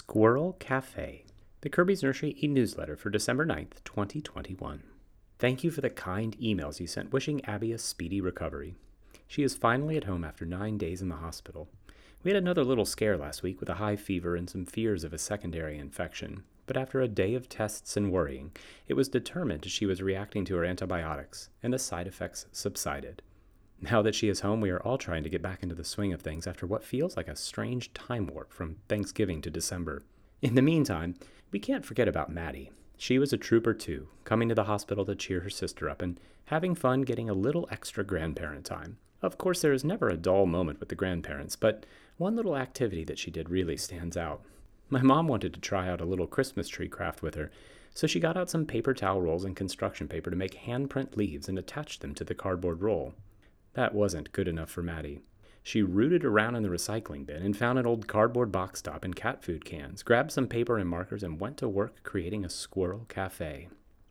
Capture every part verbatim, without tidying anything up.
Squirrel Cafe, the Kirby's Nursery e-newsletter for December ninth, twenty twenty-one. Thank you for the kind emails you sent wishing Abby a speedy recovery. She is finally at home after nine days in the hospital. We had another little scare last week with a high fever and some fears of a secondary infection, but after a day of tests and worrying, it was determined she was reacting to her antibiotics, and the side effects subsided. Now that she is home, we are all trying to get back into the swing of things after what feels like a strange time warp from Thanksgiving to December. In the meantime, we can't forget about Maddie. She was a trooper too, coming to the hospital to cheer her sister up and having fun getting a little extra grandparent time. Of course, there is never a dull moment with the grandparents, but one little activity that she did really stands out. My mom wanted to try out a little Christmas tree craft with her, so she got out some paper towel rolls and construction paper to make handprint leaves and attach them to the cardboard roll. That wasn't good enough for Maddie. She rooted around in the recycling bin and found an old cardboard box top and cat food cans, grabbed some paper and markers, and went to work creating a squirrel cafe.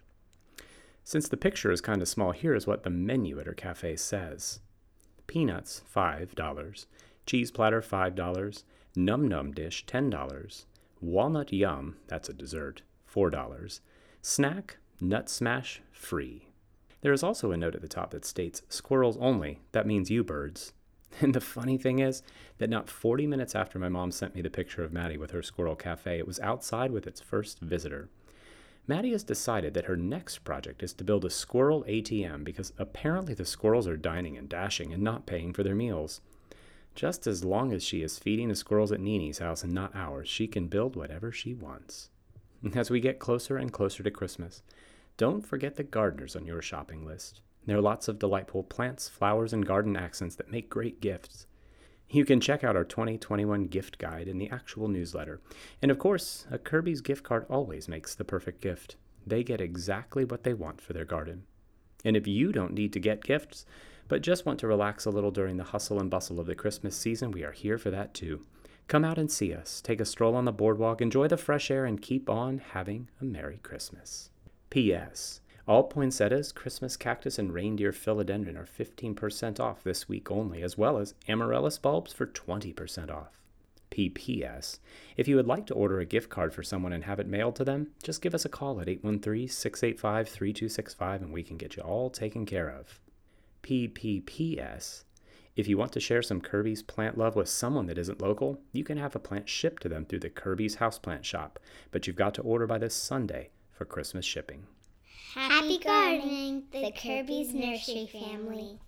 Since the picture is kind of small, here is what the menu at her cafe says. Peanuts, five dollars. Cheese platter, five dollars. Num Num dish, ten dollars. Walnut Yum, that's a dessert, four dollars. Snack, Nut Smash, free. There is also a note at the top that states, squirrels only, that means you birds. And the funny thing is that not forty minutes after my mom sent me the picture of Maddie with her squirrel cafe, it was outside with its first visitor. Maddie has decided that her next project is to build a squirrel A T M because apparently the squirrels are dining and dashing and not paying for their meals. Just as long as she is feeding the squirrels at Nini's house and not ours, she can build whatever she wants. As we get closer and closer to Christmas, don't forget the gardeners on your shopping list. There are lots of delightful plants, flowers, and garden accents that make great gifts. You can check out our twenty twenty-one gift guide in the actual newsletter. And of course, a Kirby's gift card always makes the perfect gift. They get exactly what they want for their garden. And if you don't need to get gifts, but just want to relax a little during the hustle and bustle of the Christmas season, we are here for that too. Come out and see us, take a stroll on the boardwalk, enjoy the fresh air, and keep on having a Merry Christmas. P S. All poinsettias, Christmas cactus, and reindeer philodendron are fifteen percent off this week only, as well as amaryllis bulbs for twenty percent off. P P S. If you would like to order a gift card for someone and have it mailed to them, just give us a call at eight one three, six eight five, three two six five and we can get you all taken care of. P P P S. If you want to share some Kirby's plant love with someone that isn't local, you can have a plant shipped to them through the Kirby's Houseplant Shop, but you've got to order by this Sunday for Christmas shipping. Happy gardening, the Kirby's Nursery family.